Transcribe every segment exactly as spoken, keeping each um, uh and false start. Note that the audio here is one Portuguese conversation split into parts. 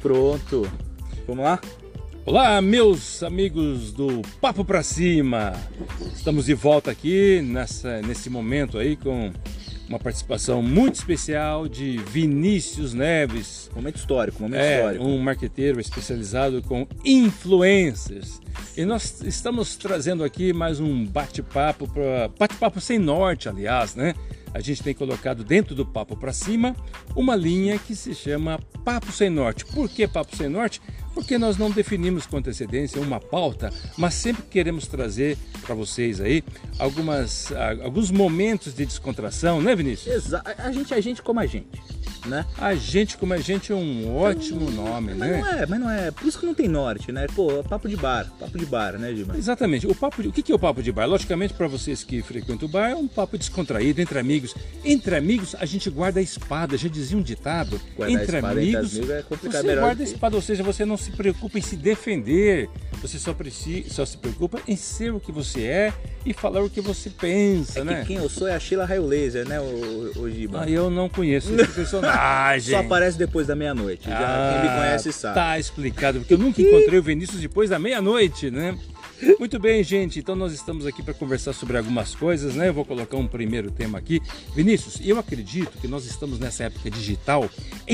Pronto. Vamos lá? Olá, meus amigos do Papo Pra Cima. Estamos de volta aqui nessa, nesse momento aí com uma participação muito especial de Vinícius Neves. Momento histórico, momento é, histórico. Um marqueteiro especializado com influencers. E nós estamos trazendo aqui mais um bate-papo, para bate-papo sem norte, aliás, né? A gente tem colocado dentro do Papo Pra Cima uma linha que se chama Papo Sem Norte. Por que Papo Sem Norte? Porque nós não definimos com antecedência uma pauta, mas sempre queremos trazer para vocês aí algumas, alguns momentos de descontração, né, Vinícius? Exato. A gente é gente como a gente, né? A gente como a gente é um ótimo nome, mas né? Não é, mas não é. Por isso que não tem norte, né? Pô, papo de bar, papo de bar, né, Giba? Exatamente. O, papo de, o que é o papo de bar? Logicamente, para vocês que frequentam o bar, é um papo descontraído, entre amigos. Entre amigos, a gente guarda a espada. Já dizia um ditado. Guardar entre a espada amigos, entre amigos é complicado. você melhor guarda a que... espada, ou seja, você não se preocupa em se defender. Você só, precisa, só se preocupa em ser o que você é e falar o que você pensa, é né? Que quem eu sou é a Sheila Raio Laser, né, o, o Giba? Ah, eu não conheço esse personagem. Só aparece depois da meia-noite. Já Ah, quem me conhece sabe. Tá explicado, porque eu nunca encontrei o Vinícius depois da meia-noite, né? Muito bem, gente, então nós estamos aqui para conversar sobre algumas coisas, né? Eu vou colocar um primeiro tema aqui. Vinícius, eu acredito que nós estamos nessa época digital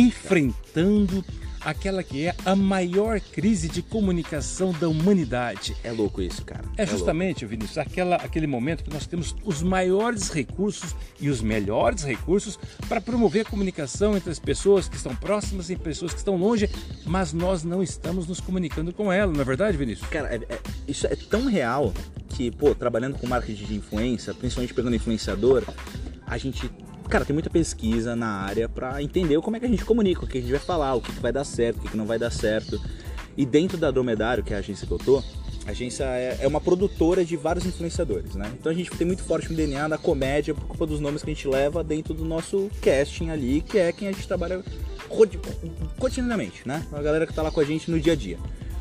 enfrentando aquela que é a maior crise de comunicação da humanidade. É louco isso, cara. É justamente, é Vinícius, aquela, aquele momento que nós temos os maiores recursos e os melhores recursos para promover a comunicação entre as pessoas que estão próximas e pessoas que estão longe, mas nós não estamos nos comunicando com elas, não é verdade, Vinícius? Cara, é, é, isso é tão real que, pô, trabalhando com marketing de influência, principalmente pegando influenciador, a gente... Cara, tem muita pesquisa na área para entender como é que a gente comunica, o que a gente vai falar, o que vai dar certo, o que não vai dar certo. E dentro da Dromedário, que é a agência que eu tô, a agência é uma produtora de vários influenciadores, né? Então a gente tem muito forte um D N A da comédia por culpa dos nomes que a gente leva dentro do nosso casting ali, que é quem a gente trabalha cotidianamente, né? A galera que tá lá com a gente no dia a dia.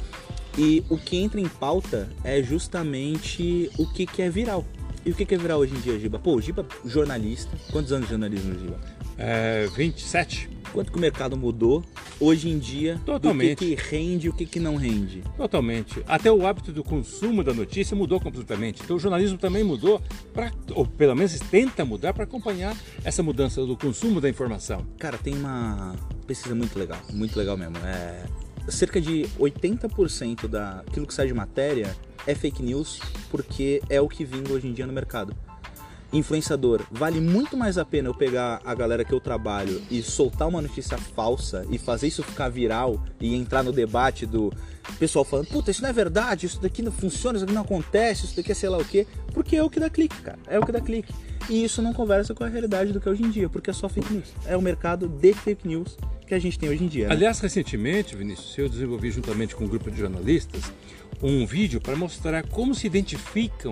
E o que entra em pauta é justamente o que, que é viral. E o que é viral hoje em dia, Giba? Pô, o Giba jornalista. Quantos anos de jornalismo, Giba? É, vinte e sete. Quanto que o mercado mudou hoje em dia? Totalmente. O que, que rende e o que, que não rende? Totalmente. Até o hábito do consumo da notícia mudou completamente. Então o jornalismo também mudou, pra, ou pelo menos tenta mudar para acompanhar essa mudança do consumo da informação. Cara, tem uma pesquisa muito legal, muito legal mesmo. É... Cerca de oitenta por cento daquilo que sai de matéria é fake news, porque é o que vinga hoje em dia no mercado. Influenciador, vale muito mais a pena eu pegar a galera que eu trabalho e soltar uma notícia falsa e fazer isso ficar viral e entrar no debate do pessoal falando, puta, isso não é verdade, isso daqui não funciona, isso daqui não acontece, isso daqui é sei lá o quê, porque é o que dá clique, cara, é o que dá clique. E isso não conversa com a realidade do que é hoje em dia, porque é só fake news. É o mercado de fake news que a gente tem hoje em dia. Né? Aliás, recentemente, Vinícius, eu desenvolvi juntamente com um grupo de jornalistas um vídeo para mostrar como se identificam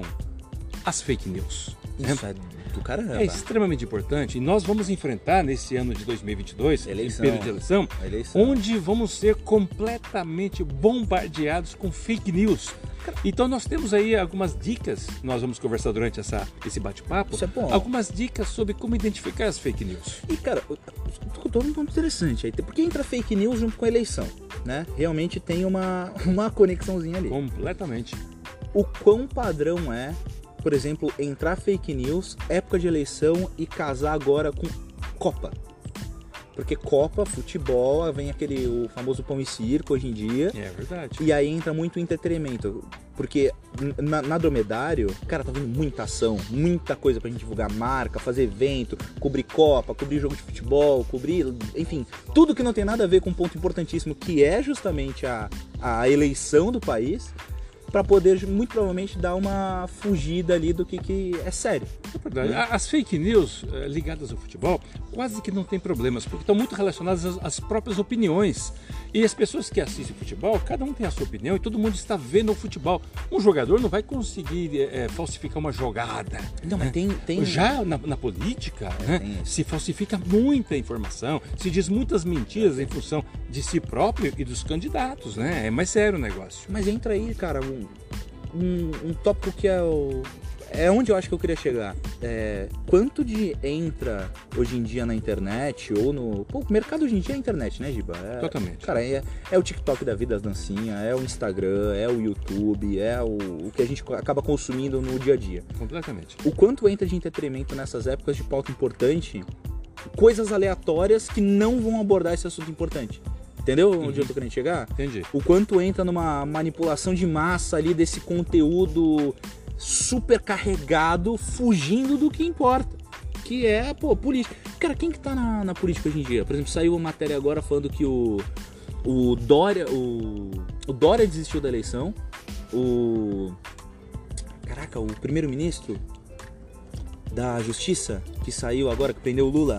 as fake news. Isso é do caramba. É extremamente importante e nós vamos enfrentar nesse ano de dois mil e vinte e dois, eleição. período de eleição, eleição, onde vamos ser completamente bombardeados com fake news. Então nós temos aí algumas dicas, nós vamos conversar durante essa, esse bate-papo, Isso é bom. algumas dicas sobre como identificar as fake news. E cara, tô um ponto interessante aí, porque entra fake news junto com a eleição, né? Realmente tem uma, uma conexãozinha ali. Completamente. O quão padrão é, por exemplo, entrar fake news, época de eleição e casar agora com Copa. Porque Copa, futebol, vem aquele o famoso pão e circo hoje em dia. É verdade. E aí entra muito entretenimento. Porque na, na Dromedário, cara, tá vindo muita ação, muita coisa pra gente divulgar marca, fazer evento, cobrir Copa, cobrir jogo de futebol, cobrir, enfim, tudo que não tem nada a ver com um ponto importantíssimo, que é justamente a, a eleição do país, para poder, muito provavelmente, dar uma fugida ali do que, que é sério. É verdade. Né? As fake news eh, ligadas ao futebol quase que não tem problemas, porque estão muito relacionadas às, às próprias opiniões. E as pessoas que assistem futebol, cada um tem a sua opinião e todo mundo está vendo o futebol. Um jogador não vai conseguir eh, falsificar uma jogada. Não, mas né? tem, tem... Já na, na política, é, né, se falsifica muita informação, se diz muitas mentiras em função de si próprio e dos candidatos, né? É mais sério o negócio. Mas entra aí, cara, um, um, um tópico que é o... é onde eu acho que eu queria chegar. É, quanto de entra hoje em dia na internet ou no... Pô, o mercado hoje em dia é a internet, né, Giba? É, Totalmente. Cara, é, é o TikTok da vida, as dancinhas, é o Instagram, é o YouTube, é o, o que a gente acaba consumindo no dia a dia. Completamente. O quanto entra de entretenimento nessas épocas de pauta importante, coisas aleatórias que não vão abordar esse assunto importante. Entendeu onde Uhum. eu tô querendo chegar? Entendi. O quanto entra numa manipulação de massa ali desse conteúdo super carregado, fugindo do que importa. Que é, pô, política. Cara, quem que tá na, na política hoje em dia? Por exemplo, saiu uma matéria agora falando que o, o Dória. O, o Dória desistiu da eleição. O. Caraca, o primeiro-ministro da Justiça, que saiu agora, que prendeu o Lula.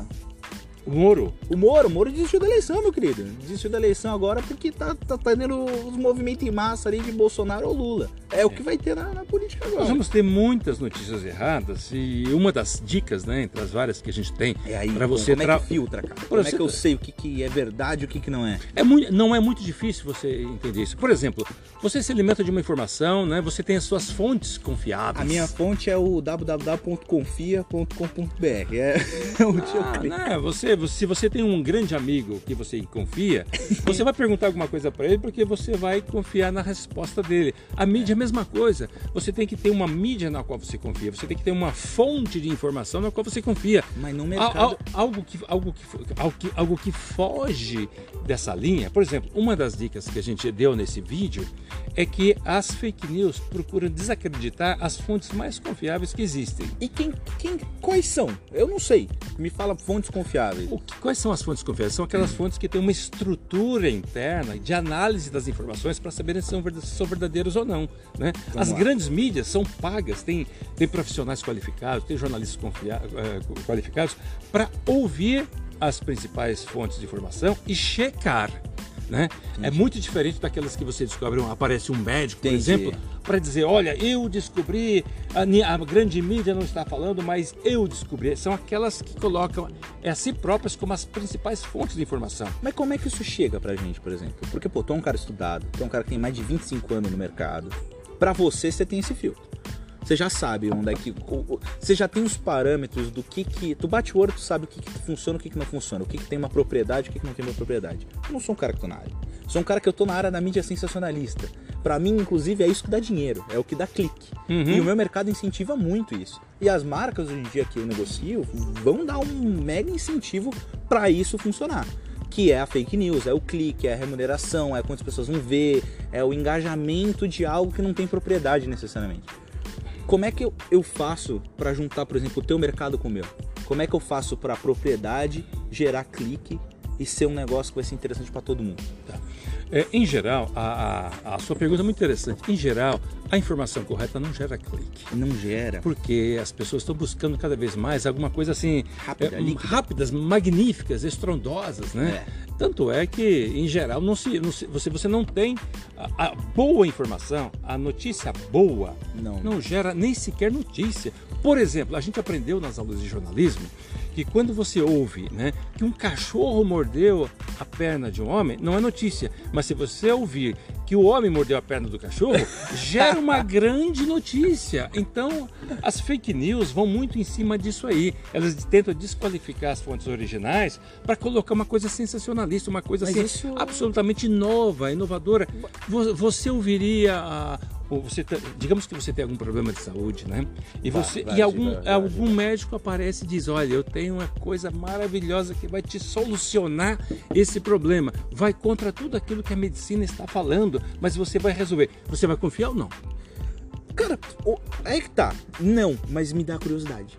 O Moro. O Moro, o Moro desistiu da eleição, meu querido. Desistiu da eleição agora porque tá, tá tendo os movimentos em massa ali de Bolsonaro ou Lula. É, é. o que vai ter na, na política agora. Nós vamos ter muitas notícias erradas e uma das dicas, né, entre as várias que a gente tem, é aí, para você... Como é que filtra, cara? Como você... é que eu sei o que, que é verdade e o que, que não é? é muito, não é muito difícil você entender isso. Por exemplo, você se alimenta de uma informação, né, você tem as suas fontes confiáveis. A minha fonte é o w w w ponto confia ponto com ponto b r. É onde ah, eu clico. Né, você, se você tem um grande amigo que você confia, você vai perguntar alguma coisa para ele porque você vai confiar na resposta dele. A mídia é a mesma coisa. Você tem que ter uma mídia na qual você confia. Você tem que ter uma fonte de informação na qual você confia. Mas no mercado... Al, algo, que, algo, que, algo, que, algo que foge dessa linha. Por exemplo, uma das dicas que a gente deu nesse vídeo é que as fake news procuram desacreditar as fontes mais confiáveis que existem. E quem, quem, quais são? Eu não sei. Me fala fontes confiáveis. O que, quais são as fontes confiáveis? São aquelas fontes que têm uma estrutura interna de análise das informações para saberem se são, se são verdadeiras ou não. Né? As lá. grandes mídias são pagas, tem, tem profissionais qualificados, tem jornalistas confia, uh, qualificados para ouvir as principais fontes de informação e checar. Né? É muito diferente daquelas que você descobre, aparece um médico, por Entendi. exemplo, para dizer, olha, eu descobri, a, a grande mídia não está falando, mas eu descobri. São aquelas que colocam é, a si próprias como as principais fontes de informação. Mas como é que isso chega pra gente, por exemplo? Porque, pô, tu é um cara estudado, tu é um cara que tem mais de vinte e cinco anos no mercado. Pra você, você tem esse filtro. Você já sabe onde é que... Você já tem os parâmetros do que que... Tu bate o olho, tu sabe o que que funciona, o que que não funciona. O que que tem uma propriedade, o que que não tem uma propriedade. Eu não sou um cara que tô na área. Sou um cara que eu tô na área da mídia sensacionalista. Pra mim, inclusive, é isso que dá dinheiro. É o que dá clique. Uhum. E o meu mercado incentiva muito isso. E as marcas, hoje em dia, que eu negocio, vão dar um mega incentivo pra isso funcionar. Que é a fake news, é o clique, é a remuneração, é quantas pessoas vão ver, é o engajamento de algo que não tem propriedade necessariamente. Como é que eu, eu faço para juntar, por exemplo, o teu mercado com o meu? Como é que eu faço para a propriedade gerar clique e ser um negócio que vai ser interessante para todo mundo? Tá. É, em geral, a, a, a sua pergunta é muito interessante. Em geral, a informação correta não gera clique. Não gera. Porque as pessoas estão buscando cada vez mais alguma coisa assim... Rápida, é, rápidas, magníficas, estrondosas, né? É. Tanto é que, em geral, não se, não se, você, você não tem a, a boa informação, a notícia boa não. não gera nem sequer notícia. Por exemplo, a gente aprendeu nas aulas de jornalismo que quando você ouve, né, que um cachorro mordeu a perna de um homem, não é notícia. Mas se você ouvir que o homem mordeu a perna do cachorro, gera uma grande notícia. Então, as fake news vão muito em cima disso aí. Elas tentam desqualificar as fontes originais para colocar uma coisa sensacionalista, uma coisa assim, isso... absolutamente nova, inovadora. Você ouviria a... Você, digamos que você tem algum problema de saúde, né? E, você, vai, vai, e algum, vai, vai, algum vai. médico aparece e diz, olha, eu tenho uma coisa maravilhosa que vai te solucionar esse problema. Vai contra tudo aquilo que a medicina está falando, mas você vai resolver. Você vai confiar ou não? Cara, é que tá. Não, mas me dá curiosidade.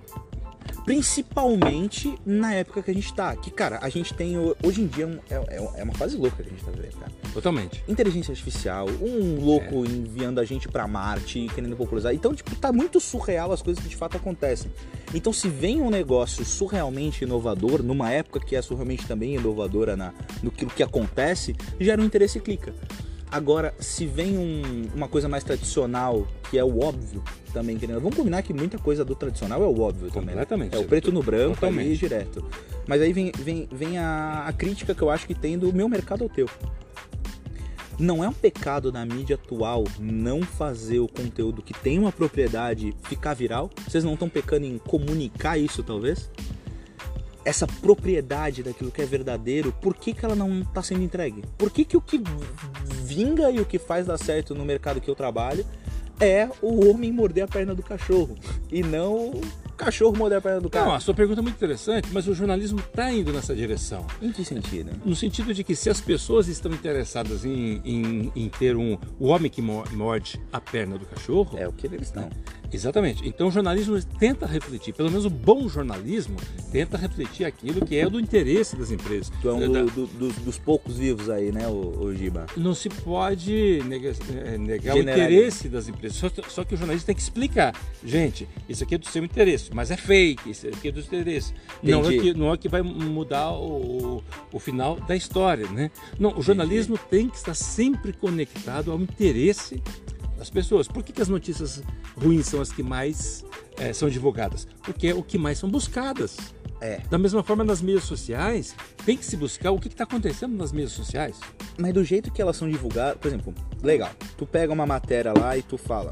Principalmente na época que a gente tá. Que, cara, a gente tem... Hoje em dia é, é uma fase louca que a gente tá vivendo, cara. Totalmente. Inteligência artificial, um louco é. enviando a gente pra Marte, querendo popularizar. Então, tipo, tá muito surreal as coisas que de fato acontecem. Então, se vem um negócio surrealmente inovador, numa época que é surrealmente também inovadora na, no que, que acontece, gera um interesse e clica. Agora, se vem um, uma coisa mais tradicional, que é o óbvio também, querendo. Vamos combinar que muita coisa do tradicional é o óbvio também. Completamente. Né? É o preto no branco, Totalmente. ali direto. Mas aí vem, vem, vem a, a crítica que eu acho que tem do meu mercado ao teu. Não é um pecado na mídia atual não fazer o conteúdo que tem uma propriedade ficar viral? Vocês não estão pecando em comunicar isso, talvez? Essa propriedade daquilo que é verdadeiro, por que, que ela não está sendo entregue? Por que, que o que vinga e o que faz dar certo no mercado que eu trabalho é o homem morder a perna do cachorro e não o cachorro morder a perna do cara? Não, a sua pergunta é muito interessante, mas o jornalismo está indo nessa direção. Em que sentido? No sentido de que se as pessoas estão interessadas em, em, em ter um, o homem que morde a perna do cachorro... É o que eles estão. Exatamente. Então o jornalismo tenta refletir, pelo menos o bom jornalismo tenta refletir aquilo que é do interesse das empresas. Tu é um do, do, dos, dos poucos vivos aí, né, o, o Giba? Não se pode negar, negar o interesse das empresas, só, só que o jornalista tem que explicar. Gente, isso aqui é do seu interesse, mas é fake, isso aqui é do seu interesse. Não é, que, não é que vai mudar o, o final da história, né? Não, o jornalismo Entendi. Tem que estar sempre conectado ao interesse das pessoas. Por que, que as notícias ruins são as que mais é, são divulgadas? Porque é o que mais são buscadas. É. Da mesma forma, nas mídias sociais, tem que se buscar o que está acontecendo nas mídias sociais. Mas do jeito que elas são divulgadas, por exemplo, legal, tu pega uma matéria lá e tu fala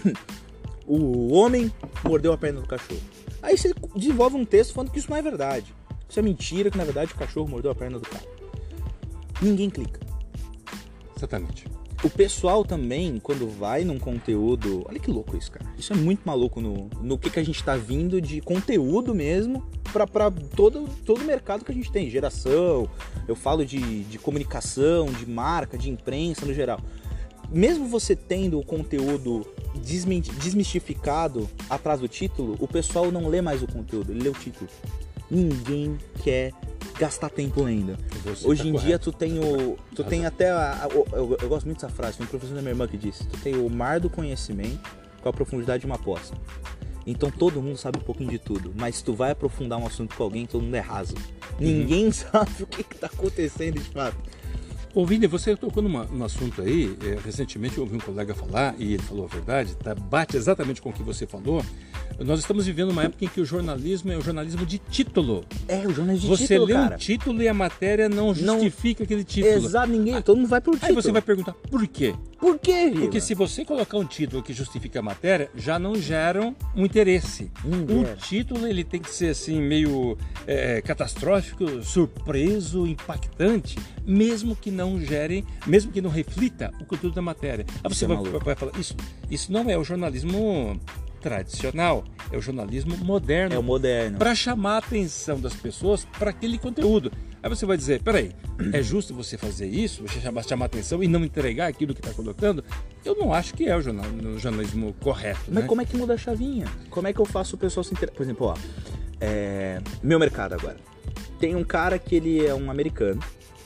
o homem mordeu a perna do cachorro. Aí você desenvolve um texto falando que isso não é verdade. Isso é mentira, que na verdade o cachorro mordeu a perna do cara. Ninguém clica. Exatamente. O pessoal também, quando vai num conteúdo... Olha que louco isso, cara. Isso é muito maluco no, no que, que a gente tá vindo de conteúdo mesmo para todo, todo o mercado que a gente tem. Geração, eu falo de, de comunicação, de marca, de imprensa no geral. Mesmo você tendo o conteúdo desmistificado atrás do título, o pessoal não lê mais o conteúdo, ele lê o título. Ninguém quer gastar tempo lendo. Hoje tá em correto. Dia tu tem o tu Razão. Tem até a, a, eu, eu, eu gosto muito dessa frase, foi um professor da minha irmã que disse, tu tem o mar do conhecimento com a profundidade de uma poça. Então todo mundo sabe um pouquinho de tudo, mas se tu vai aprofundar um assunto com alguém, todo mundo é raso. Uhum. Ninguém sabe o que está acontecendo de fato. Ô Vini, você tocou numa, num assunto aí, é, recentemente eu ouvi um colega falar, e ele falou a verdade, tá, bate exatamente com o que você falou. Nós estamos vivendo uma época em que o jornalismo é o jornalismo de título. É, o jornalismo de você título, lê cara. um título e a matéria não justifica não... aquele título. Exato, ninguém, todo mundo vai pro título. Aí você vai perguntar, por quê? Por quê, Riva? Porque se você colocar um título que justifica a matéria, já não geram um interesse. Hum, o é. título ele tem que ser assim meio é, catastrófico, surpreso, impactante, mesmo que não gere, mesmo que não reflita o conteúdo da matéria. Aí você vai, é vai falar, isso, isso não é o jornalismo tradicional, é o jornalismo moderno. É o moderno. Para chamar a atenção das pessoas para aquele conteúdo. Aí você vai dizer, peraí, é justo você fazer isso, você chamar, chamar a atenção e não entregar aquilo que está colocando? Eu não acho que é o, jornal, o jornalismo correto. Mas né? como é que muda a chavinha? Como é que eu faço o pessoal se interessar? Por exemplo, ó, é... meu mercado agora. Tem um cara que ele é um americano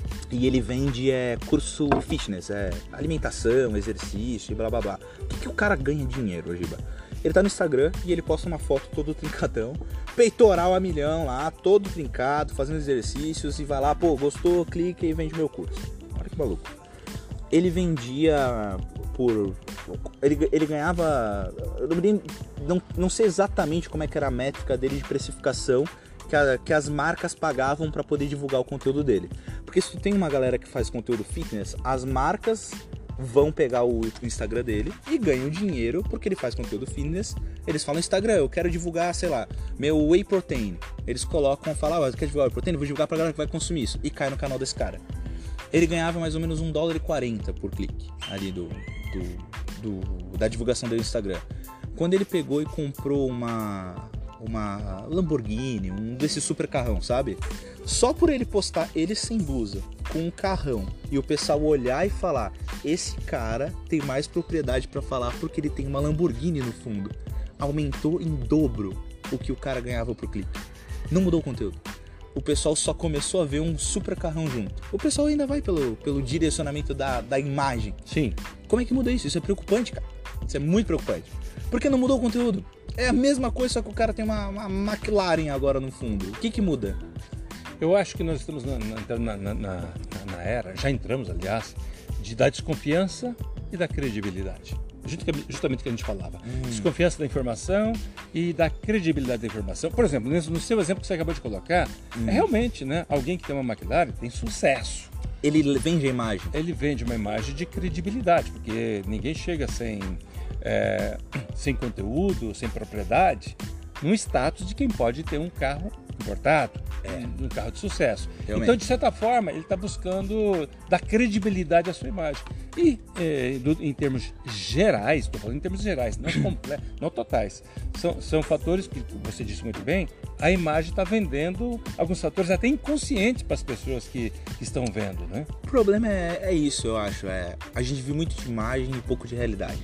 e ele vende é, curso fitness, é, alimentação, exercício e blá blá blá. O que, que o cara ganha dinheiro, Giba? Ele tá no Instagram e ele posta uma foto todo trincadão, peitoral a milhão lá, todo trincado, fazendo exercícios e vai lá, pô, gostou, clica e vende meu curso. Olha que maluco. Ele vendia por... Ele, ele ganhava... Eu não, não, não sei exatamente como é que era a métrica dele de precificação que, a, que as marcas pagavam para poder divulgar o conteúdo dele. Porque se tu tem uma galera que faz conteúdo fitness, as marcas vão pegar o Instagram dele e ganham dinheiro porque ele faz conteúdo fitness. Eles falam no Instagram, eu quero divulgar, sei lá, meu whey protein. Eles colocam, falam, ah, quer divulgar whey protein? Eu vou divulgar pra galera que vai consumir isso. E cai no canal desse cara. Ele ganhava mais ou menos um dólar e quarenta por clique ali do, do, do, da divulgação dele no Instagram. Quando ele pegou e comprou uma, uma Lamborghini, um desses super carrão, sabe? Só por ele postar ele sem blusa, com um carrão, e o pessoal olhar e falar, esse cara tem mais propriedade pra falar porque ele tem uma Lamborghini no fundo. Aumentou em dobro o que o cara ganhava por clique. Não mudou o conteúdo. O pessoal só começou a ver um super carrão junto. O pessoal ainda vai pelo, pelo direcionamento da, da imagem. Sim. Como é que muda isso? Isso é preocupante, cara. Isso é muito preocupante. Porque não mudou o conteúdo. É a mesma coisa, só que o cara tem uma, uma McLaren agora no fundo. O que que muda? Eu acho que nós estamos na, na, na, na, na era, já entramos, aliás, de da desconfiança e da credibilidade. Justamente o que a gente falava. Hum. Desconfiança da informação e da credibilidade da informação. Por exemplo, no seu exemplo que você acabou de colocar, hum. é realmente, né, alguém que tem uma McLaren tem sucesso. Ele vende a imagem. Ele vende uma imagem de credibilidade, porque ninguém chega sem, é, sem conteúdo, sem propriedade, num status de quem pode ter um carro importado, é. um carro de sucesso. Realmente. Então, de certa forma, ele está buscando dar credibilidade à sua imagem. E, é, do, em termos gerais, estou falando em termos gerais, não, comple- não totais, são, são fatores que você disse muito bem, a imagem está vendendo alguns fatores até inconscientes para as pessoas que, que estão vendo, né? O problema é, é isso, eu acho. É, a gente vive muito de imagem e pouco de realidade.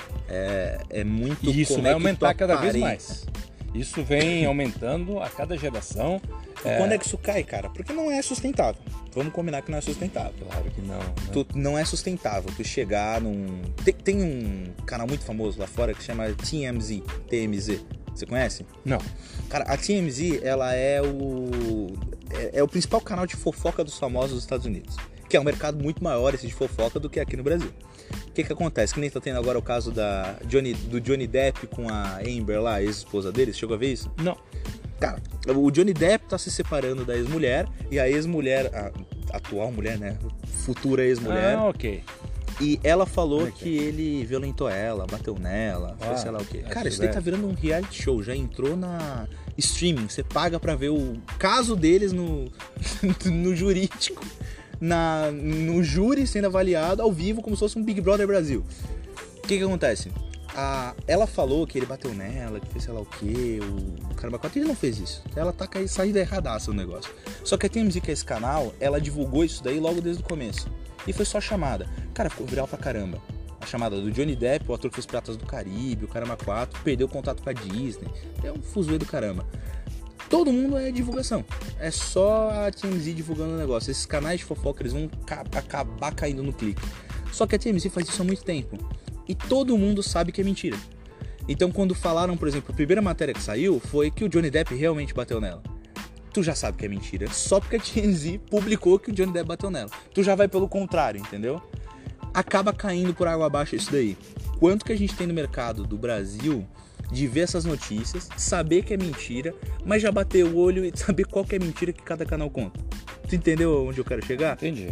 É, é muito... E isso como vai é que aumentar tu cada vez aparenta. mais. Isso vem aumentando a cada geração. E quando é que isso cai, cara? Porque não é sustentável. Vamos combinar que não é sustentável. Claro que não. Né? Tu, não é sustentável tu chegar num... Tem, tem um canal muito famoso lá fora que chama T M Z. T M Z. Você conhece? Não. Cara, a T M Z, ela é o... É, é o principal canal de fofoca dos famosos dos Estados Unidos. Que é um mercado muito maior esse de fofoca do que aqui no Brasil. O que que acontece? Que nem tá tendo agora o caso da Johnny, do Johnny Depp com a Amber lá, a ex-esposa dele. Você chegou a ver isso? Não. Cara, o Johnny Depp tá se separando da ex-mulher e a ex-mulher, a atual mulher, né? Futura ex-mulher. Ah, ok. E ela falou okay. que ele violentou ela, bateu nela, ah, sei lá o quê. Cara, isso daí é. tá virando um reality show. Já entrou na streaming. Você paga pra ver o caso deles no, no jurídico. Na, no júri sendo avaliado ao vivo como se fosse um Big Brother Brasil. O que que acontece? A, ela falou que ele bateu nela, que fez sei lá o que, o caramba quatro, ele não fez isso. Ela tá saindo erradaça no negócio. Só que a T M Z, que é esse canal, ela divulgou isso daí logo desde o começo. E foi só chamada. Cara, ficou viral pra caramba. A chamada do Johnny Depp, o ator que fez Piratas do Caribe, o caramba quatro, perdeu o contato com a Disney. É um fuzuê do caramba. Todo mundo é divulgação. É só a T M Z divulgando o negócio. Esses canais de fofoca, eles vão ca- acabar caindo no clique. Só que a T M Z faz isso há muito tempo. E todo mundo sabe que é mentira. Então, quando falaram, por exemplo, a primeira matéria que saiu foi que o Johnny Depp realmente bateu nela. Tu já sabe que é mentira. Só porque a T M Z publicou que o Johnny Depp bateu nela. Tu já vai pelo contrário, entendeu? Acaba caindo por água abaixo isso daí. Quanto que a gente tem no mercado do Brasil... de ver essas notícias, saber que é mentira, mas já bater o olho e saber qual que é mentira que cada canal conta. Tu entendeu onde eu quero chegar? Entendi.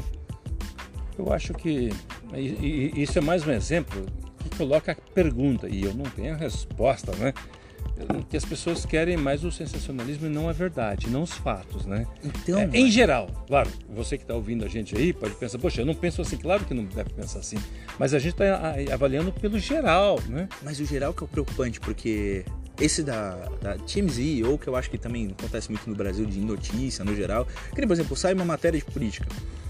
Eu acho que isso é mais um exemplo que coloca a pergunta, e eu não tenho a resposta, né? Que as pessoas querem mais o sensacionalismo e não a verdade, não os fatos, né? Então, é, em geral, claro, você que está ouvindo a gente aí pode pensar, poxa, eu não penso assim, claro que não deve pensar assim, mas a gente está avaliando pelo geral, né? Mas o geral que é o preocupante, porque esse da, da T M Z, ou que eu acho que também acontece muito no Brasil, de notícia, no geral, que nem, por exemplo, sai uma matéria de política.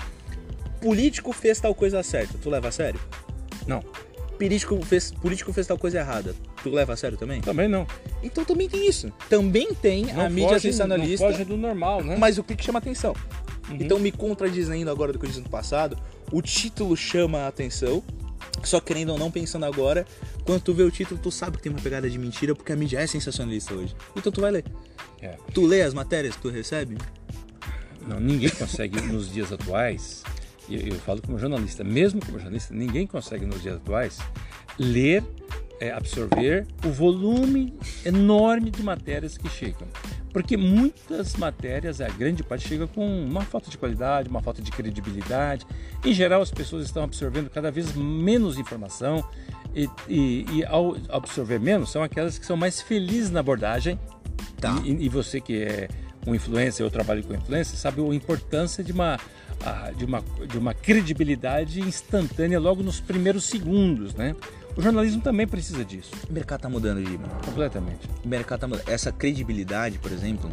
Político fez tal coisa certa, tu leva a sério? Não. Político fez, político fez tal coisa errada, tu leva a sério também? Também não. Então também tem isso. Também tem não a mídia foge, sensacionalista. Não foge do normal, né? Mas o que chama atenção? Uhum. Então, me contradizendo agora do que eu disse no passado, o título chama a atenção, só querendo ou não, pensando agora, quando tu vê o título, tu sabe que tem uma pegada de mentira, porque a mídia é sensacionalista hoje. Então tu vai ler. É. Tu lê as matérias que tu recebe? Não, ninguém consegue nos dias atuais, e eu, eu falo como jornalista, mesmo como jornalista, ninguém consegue nos dias atuais ler, é, absorver o volume enorme de matérias que chegam. Porque muitas matérias, a grande parte, chega com uma falta de qualidade, uma falta de credibilidade. Em geral, as pessoas estão absorvendo cada vez menos informação e, e, e ao absorver menos, são aquelas que são mais felizes na abordagem. Tá. E, e você que é um influencer, eu trabalho com influencer, sabe a importância de uma, de uma, de uma credibilidade instantânea logo nos primeiros segundos, né? O jornalismo também precisa disso. O mercado tá mudando, Giba. Completamente. O mercado tá mudando. Essa credibilidade, por exemplo,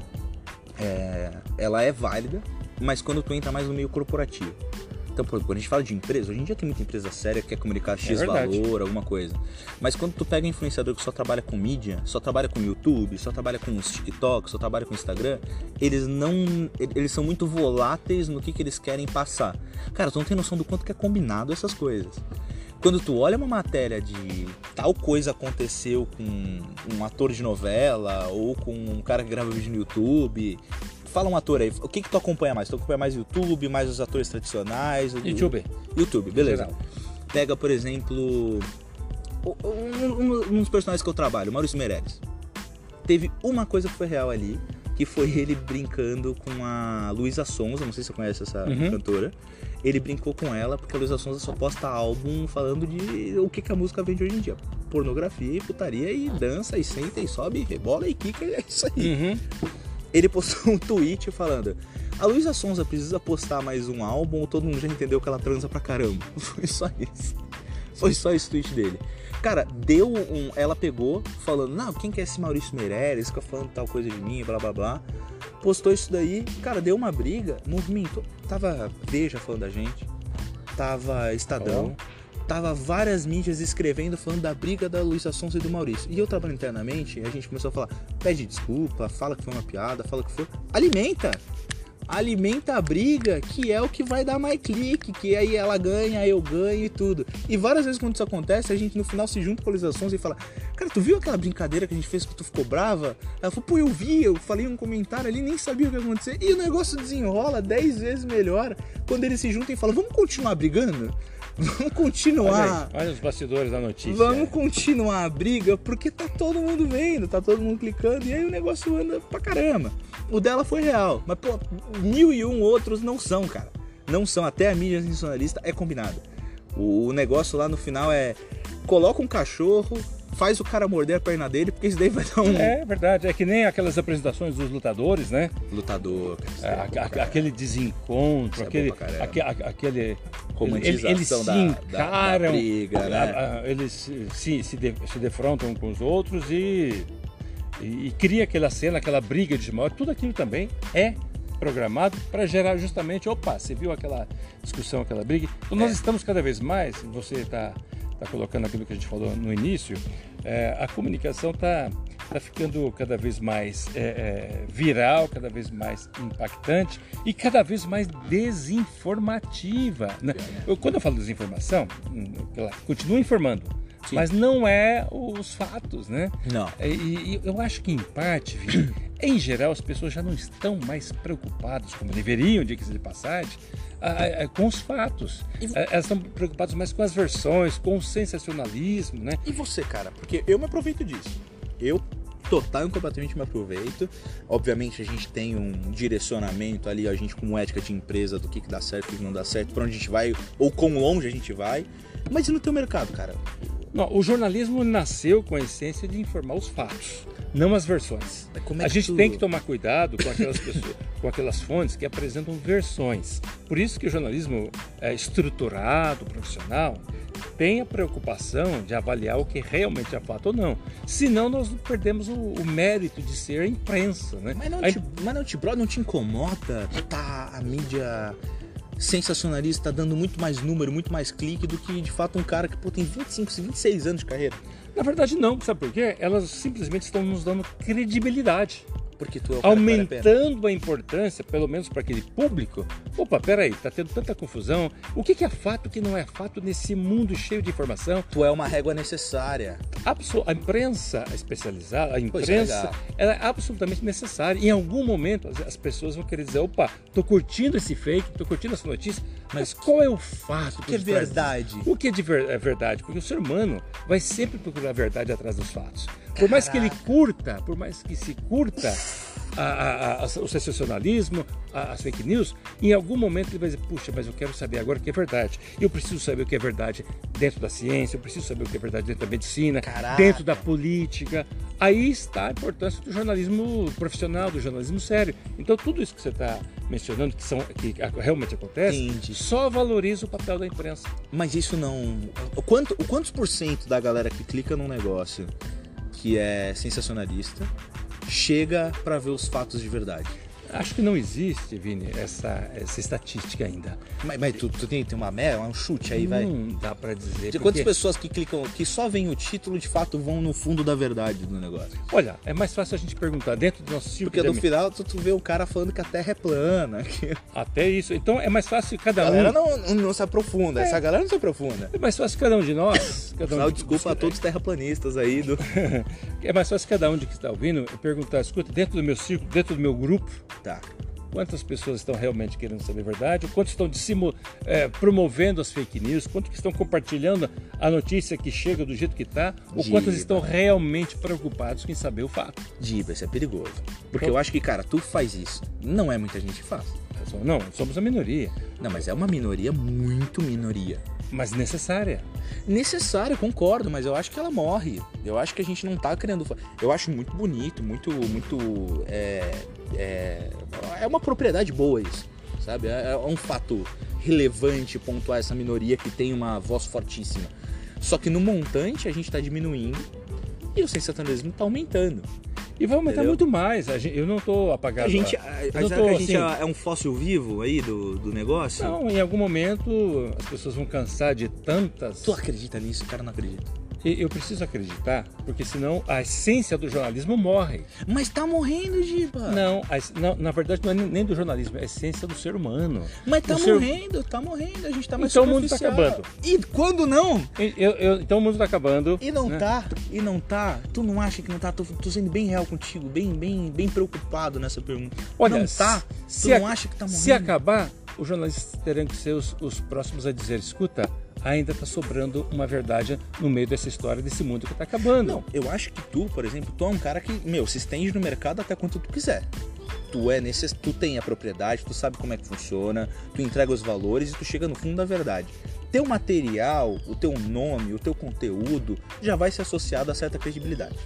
é... ela é válida, mas quando tu entra mais no meio corporativo. Então, por exemplo, quando a gente fala de empresa, hoje em dia tem muita empresa séria que quer comunicar X é valor, alguma coisa. Mas quando tu pega um influenciador que só trabalha com mídia, só trabalha com YouTube, só trabalha com os TikTok, só trabalha com Instagram, eles não... eles são muito voláteis no que, que eles querem passar. Cara, tu não tem noção do quanto que é combinado essas coisas. Quando tu olha uma matéria de tal coisa aconteceu com um ator de novela ou com um cara que grava vídeo no YouTube, fala um ator aí, o que que tu acompanha mais? Tu acompanha mais YouTube, mais os atores tradicionais? YouTube. YouTube, beleza. Pega, por exemplo, um, um, um dos personagens que eu trabalho, Maurício Meirelles. Teve uma coisa que foi real ali, que foi ele brincando com a Luísa Sonza, não sei se você conhece essa Uhum. cantora. Ele brincou com ela porque a Luísa Sonza só posta álbum falando de o que, que a música vende hoje em dia. Pornografia e putaria e dança e senta e sobe, rebola e quica, é isso aí. Uhum. Ele postou um tweet falando: a Luísa Sonza precisa postar mais um álbum ou todo mundo já entendeu que ela transa pra caramba? Foi só isso. Foi só esse tweet dele. Cara, deu um... Ela pegou falando: não, quem que é esse Maurício Meirelles? Fica falando tal coisa de mim, blá blá blá. Postou isso daí. Cara, deu uma briga. Movimento. Tava Veja falando da gente. Tava Estadão. Oh. Tava várias mídias escrevendo falando da briga da Luísa Sonza e do Maurício. E eu trabalho internamente, a gente começou a falar: pede desculpa, fala que foi uma piada, fala que foi. Alimenta! Alimenta a briga, que é o que vai dar mais clique, que aí ela ganha, eu ganho e tudo. E várias vezes quando isso acontece, a gente no final se junta com a Luísa Sonza e fala: cara, tu viu aquela brincadeira que a gente fez que tu ficou brava? Ela falou: pô, eu vi, eu falei um comentário ali, nem sabia o que ia acontecer. E o negócio desenrola dez vezes melhor quando eles se juntam e falam: vamos continuar brigando? Vamos continuar. Olha, aí, olha os bastidores da notícia. Vamos continuar a briga, porque tá todo mundo vendo, tá todo mundo clicando, e aí o negócio anda pra caramba. O dela foi real, mas pô, mil e um outros não são, cara. Não são, até a mídia sensacionalista é combinada. O negócio lá no final é: coloca um cachorro, faz o cara morder a perna dele, porque isso daí vai dar um... É verdade, é que nem aquelas apresentações dos lutadores, né? Lutador, é, a, a, aquele desencontro, aquele, é aque, aquele... romantização eles se da, encaram, da, da briga, né? a, a, eles se, se, de, se defrontam com os outros e, e, e cria aquela cena, aquela briga de mal. Tudo aquilo também é programado para gerar justamente, opa, você viu aquela discussão, aquela briga? Então nós é. estamos cada vez mais, você está tá colocando aquilo que a gente falou no início, é, a comunicação está tá ficando cada vez mais é, é, viral, cada vez mais impactante e cada vez mais desinformativa. Né? Eu, quando eu falo desinformação, ela continua informando, sim, mas não é os fatos, né? Não. E, e eu acho que em parte, Vini, em geral, as pessoas já não estão mais preocupadas, como deveriam, diga-se de passagem, a, a, com os fatos. E... Elas estão preocupadas mais com as versões, com o sensacionalismo, né? E você, cara? Porque eu me aproveito disso. Eu total e completamente me aproveito. Obviamente a gente tem um direcionamento ali, a gente como ética de empresa, do que, que dá certo, o que não dá certo, pra onde a gente vai, ou quão longe a gente vai. Mas e no teu mercado, cara? Não, o jornalismo nasceu com a essência de informar os fatos, não as versões. Como é a que gente tu... tem que tomar cuidado com aquelas pessoas, com aquelas fontes que apresentam versões. Por isso que o jornalismo é estruturado, profissional, tem a preocupação de avaliar o que realmente é fato ou não. Senão nós perdemos o, o mérito de ser imprensa, né? Mas não, a... te, mas não, te, bro, não te incomoda tá a mídia sensacionalista dando muito mais número, muito mais clique do que de fato um cara que pô, tem vinte e cinco, vinte e seis anos de carreira? Na verdade não, sabe por quê? Elas simplesmente estão nos dando credibilidade. Porque tu é o cara aumentando a, a importância, pelo menos para aquele público. Opa, peraí, tá tendo tanta confusão. O que, que é fato, o que não é fato nesse mundo cheio de informação? Tu é uma régua necessária. Absol a imprensa especializada, a imprensa, ela é absolutamente necessária. Em algum momento as, as pessoas vão querer dizer: opa, tô curtindo esse fake, tô curtindo essa notícia, mas qual é o fato? O que é verdade? O que é, de ver é verdade? Porque o ser humano vai sempre procurar a verdade atrás dos fatos. Por mais que ele curta, por mais que se curta a, a, a, o sensacionalismo, a, as fake news, em algum momento ele vai dizer: puxa, mas eu quero saber agora o que é verdade. Eu preciso saber o que é verdade dentro da ciência, eu preciso saber o que é verdade dentro da medicina, Caraca. dentro da política. Aí está a importância do jornalismo profissional, do jornalismo sério. Então tudo isso que você está mencionando, que, são, que realmente acontece, Entendi. Só valoriza o papel da imprensa. Mas isso não... O quanto, o quantos por cento da galera que clica num negócio que é sensacionalista chega para ver os fatos de verdade? Acho que não existe, Vini, essa, essa estatística ainda. Mas, mas tu, tu tem, tem uma mera, um chute aí, vai? Não dá para dizer. De porque... quantas pessoas que clicam, que só veem o título, de fato vão no fundo da verdade do negócio? Olha, é mais fácil a gente perguntar dentro do nosso círculo. Porque no final tu, tu vê o cara falando que a Terra é plana. Que... Até isso. Então é mais fácil cada um... A galera um... não, não se aprofunda, é. Essa galera não se aprofunda. É mais fácil cada um de nós... Cada Afinal, um... desculpa a todos os terraplanistas aí do... É mais fácil cada um de que está ouvindo perguntar: escuta, dentro do meu círculo, dentro do meu grupo... Tá. quantas pessoas estão realmente querendo saber a verdade, o quanto estão dissimu- é, promovendo as fake news, quanto que estão compartilhando a notícia que chega do jeito que está, ou Giba. quantos estão realmente preocupados em saber o fato. Giba, isso é perigoso. Porque Então- eu acho que, cara, tu faz isso. Não é muita gente que faz. Não, somos a minoria, Não, mas é uma minoria, muito minoria. mas necessária. Necessário, concordo, mas eu acho que ela morre. Eu acho que a gente não tá querendo. fa- Eu acho muito bonito, muito. muito é, é, é uma propriedade boa isso, sabe? É, é um fato relevante pontuar essa minoria que tem uma voz fortíssima. Só que no montante a gente tá diminuindo e o sensacionalismo tá aumentando. E vai aumentar Entendeu? muito mais. A gente- eu não estou apagado. A gente, Eu a, não será tô, que a gente assim, é um fóssil vivo aí do, do negócio? Não, em algum momento as pessoas vão cansar de tantas. Tu acredita nisso? O cara não acredita. E eu preciso acreditar, porque senão a essência do jornalismo morre. Mas tá morrendo, Giba. Não, a ess- não, na verdade não é nem do jornalismo, é a essência do ser humano. Mas tá O ser- morrendo, tá morrendo. A gente tá mais Então o mundo tá superficial. acabando. E quando não? E- eu- eu- então o mundo está acabando. E não né? tá, e não tá. Tu não acha que não tá? Tô, tô sendo bem real contigo, bem, bem, bem preocupado nessa pergunta. Olha, não tá? se Tu não ac- acha que tá morrendo? Se acabar, os jornalistas terão que ser os, os próximos a dizer, escuta, ainda está sobrando uma verdade no meio dessa história, desse mundo que está acabando. Não, eu acho que tu, por exemplo, tu é um cara que, meu, se estende no mercado até quanto tu quiser. Tu é necess... tu tem a propriedade, tu sabe como é que funciona, tu entrega os valores e tu chega no fundo da verdade. Teu material, o teu nome, o teu conteúdo já vai ser associado a certa credibilidade.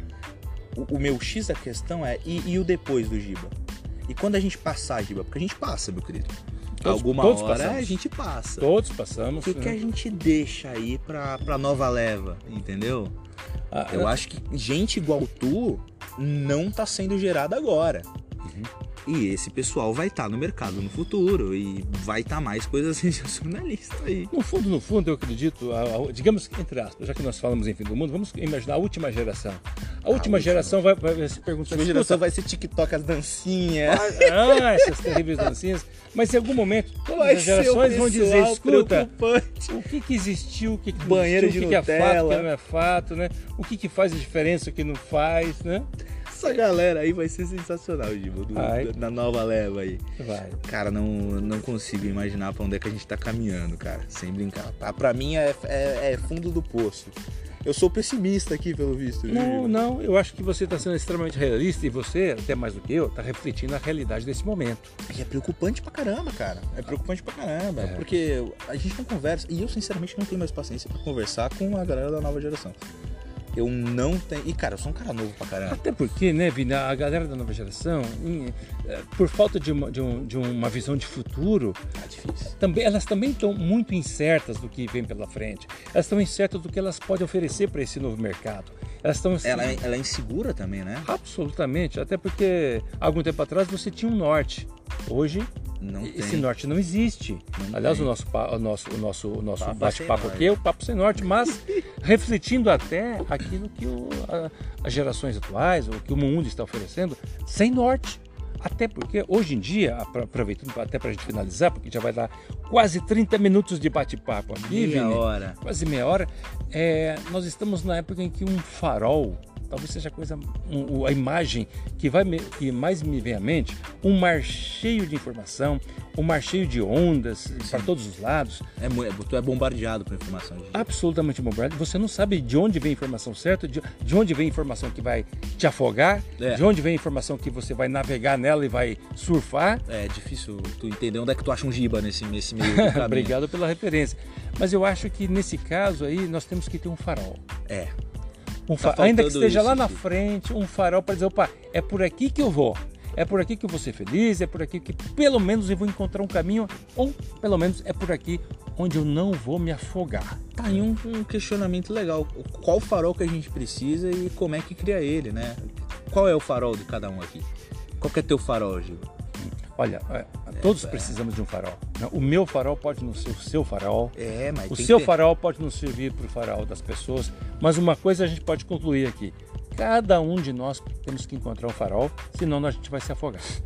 O, o meu X da questão é, e, e o depois do Giba? E quando a gente passar, Giba? Porque a gente passa, meu querido. Todos- Alguma todos hora passamos. a gente passa. Todos O passamos. que, que a né? gente deixa aí pra, pra nova leva, entendeu? Ah, Eu acho que gente igual tu não tá sendo gerada agora. Uhum. E esse pessoal vai estar no mercado no futuro e vai estar mais coisas sensacionalistas aí. No fundo, no fundo, eu acredito, a- a- digamos que, entre aspas, já que nós falamos em fim do mundo, vamos imaginar a última geração. A última última. geração vai, vai se perguntar, A escuta, geração vai ser TikTok, as dancinhas. ah, essas terríveis dancinhas, mas em algum momento todas Vai as ser o gerações vão dizer, pessoal escuta, preocupante. o que que existiu, o que que não Banheiro existiu, de o que, que é fato, o Nutella. que não é fato, né? O que que faz a diferença, o que não faz, né? Essa galera aí vai ser sensacional, Giba, do- Vai. da- na nova leva aí. Vai. Cara, não, não consigo imaginar pra onde é que a gente tá caminhando, cara. Sem brincar. Pra, pra mim é, é, é fundo do poço. Eu sou pessimista aqui, pelo visto. viu, Não, Giba? não, eu acho que você está sendo extremamente realista e você, até mais do que eu, está refletindo a realidade desse momento. E é preocupante pra caramba, cara. É preocupante pra caramba. Porque a gente não conversa. E eu, sinceramente, não tenho mais paciência pra conversar com a galera da nova geração. Eu não tenho. E, cara, eu sou um cara novo pra caramba. Até porque, né, Vina, a galera da nova geração, em- eh, por falta de uma, de, um- de uma visão de futuro, Tá difícil. também, elas também estão muito incertas do que vem pela frente. Elas estão incertas do que elas podem oferecer para esse novo mercado. Elas estão Ela, é- ela é insegura também, né? absolutamente, até porque há algum tempo atrás você tinha um norte. Hoje Não esse tem. norte não existe. Não Aliás, tem. o nosso, pa- o nosso, o nosso, o nosso Papo bate-papo sem aqui é o papo sem norte, mas refletindo até aquilo que o- a- as gerações atuais, o que o mundo está oferecendo, sem norte. Até porque hoje em dia, apro- aproveitando até para a gente finalizar, porque já vai dar quase trinta minutos de bate-papo aqui, Meia Vini, hora. quase meia hora, é, nós estamos na época em que um farol, talvez seja a coisa, um- a imagem que, vai me- que mais me vem à mente, um mar cheio de informação, um mar cheio de ondas para todos os lados, É, mu- é- tu é bombardeado por informação. Giba. absolutamente bombardeado. Você não sabe de onde vem a informação certa, de, de onde vem a informação que vai te afogar, É. de onde vem a informação que você vai navegar nela e vai surfar. É difícil tu entender onde é que tu acha um Giba nesse, nesse meio do caminho. Obrigado pela referência. Mas eu acho que nesse caso aí nós temos que ter um farol. É. Um Tá fa- Ainda que faltando esteja isso, lá na Chico. frente, um farol para dizer, opa, é por aqui que eu vou. É por aqui que eu vou ser feliz, é por aqui que pelo menos eu vou encontrar um caminho, ou pelo menos é por aqui onde eu não vou me afogar. Tá aí um, um questionamento legal. Qual farol que a gente precisa e como é que cria ele, né? Qual é o farol de cada um aqui? Qual que é teu farol, Giba? Olha, é, todos precisamos de um farol, né? O meu farol pode não ser o seu farol. É, mas O tem seu que ter- farol pode não servir para o farol das pessoas, mas uma coisa a gente pode concluir aqui. Cada um de nós temos que encontrar um farol, senão a gente vai se afogar.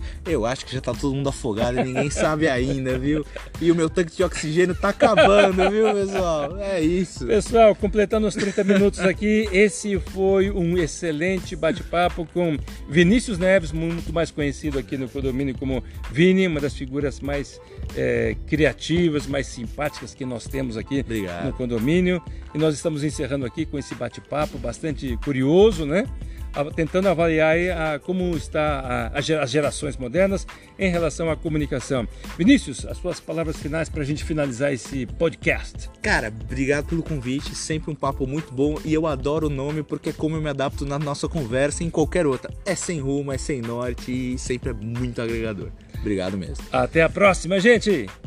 Eu acho que já tá todo mundo afogado e ninguém sabe ainda, viu? E o meu tanque de oxigênio tá acabando, viu, pessoal? É isso. Pessoal, completando os trinta minutos aqui, esse foi um excelente bate-papo com Vinícius Neves, muito mais conhecido aqui no condomínio como Vini, uma das figuras mais é, criativas, mais simpáticas que nós temos aqui Obrigado. no condomínio. E nós estamos encerrando aqui com esse bate-papo bastante curioso, né? Tentando avaliar a, como está a, as gerações modernas em relação à comunicação. Vinícius, as suas palavras finais para a gente finalizar esse podcast. Cara, obrigado pelo convite, sempre um papo muito bom e eu adoro o nome porque é como eu me adapto na nossa conversa e em qualquer outra. É sem rumo, é sem norte e sempre é muito agregador. Obrigado mesmo. Até a próxima, gente!